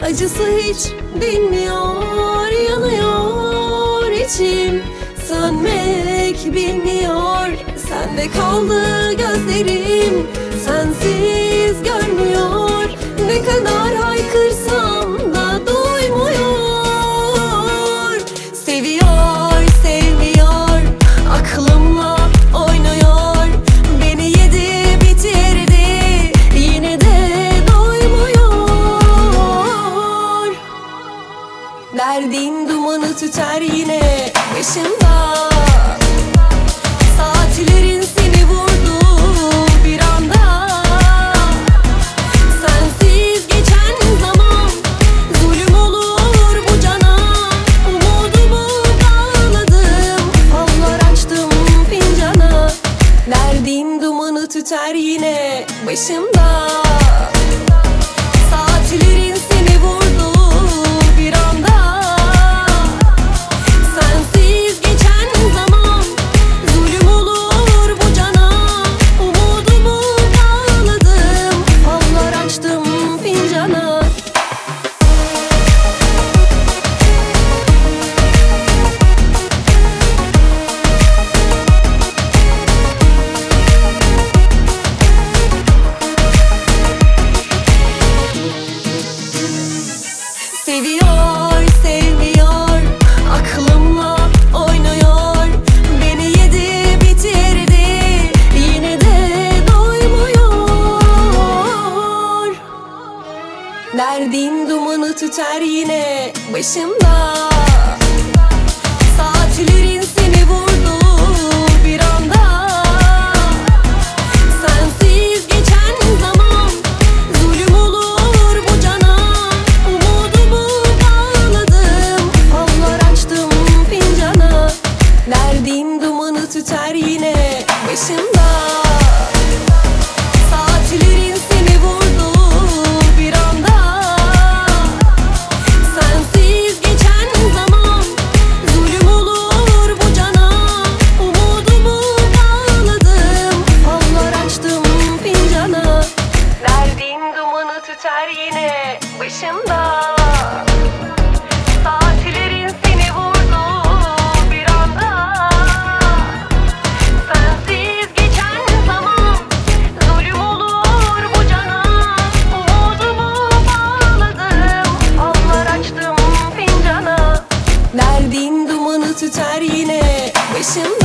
Acısı hiç bilmiyor, yanıyor içim. Sönmek bilmiyor, sende kaldı gözlerim. Sensiz görmüyor, ne kadar haykırsam da duymuyor. Seviyor, sevmiyor, aklımla oynuyor. Beni yedi bitirdi, yine de doymuyor. Derdin dumanı tüter yine başımda. Saatlerin seni vurdu bir anda. Sensiz geçen zaman zulüm olur bu cana. Umudumu bağladım, fallar açtım fincana. Derdin dumanı tüter yine başımda. Saatlerin seni vurdu bir anda. Sensiz geçen zaman zulüm olur bu cana. Umudumu bağladım, fallar açtım fincana. Seviyor, sevmiyor, aklımla oynuyor. Beni yedi bitirdi, yine de doymuyor. Derdin dumanı tüter yine başımda. Saatlerin seni vurdu bir anda. Sensiz geçen zaman zulüm olur bu cana. Umudumu bağladım, fallar açtım fincana. Derdin dumanı tüter yine başımda. Saatlerin seni vurdu bir anda. Sensiz geçen zaman zulüm olur bu cana. Umudumu bağladım, fallar açtım fincana. Derdin dumanı tüter yine başımda. Saatlerin seni vurdu bir anda. Sensiz geçen zaman zulüm olur bu cana. Umudumu bağladım, fallar açtım fincana. Derdin dumanı tüter yine başımda.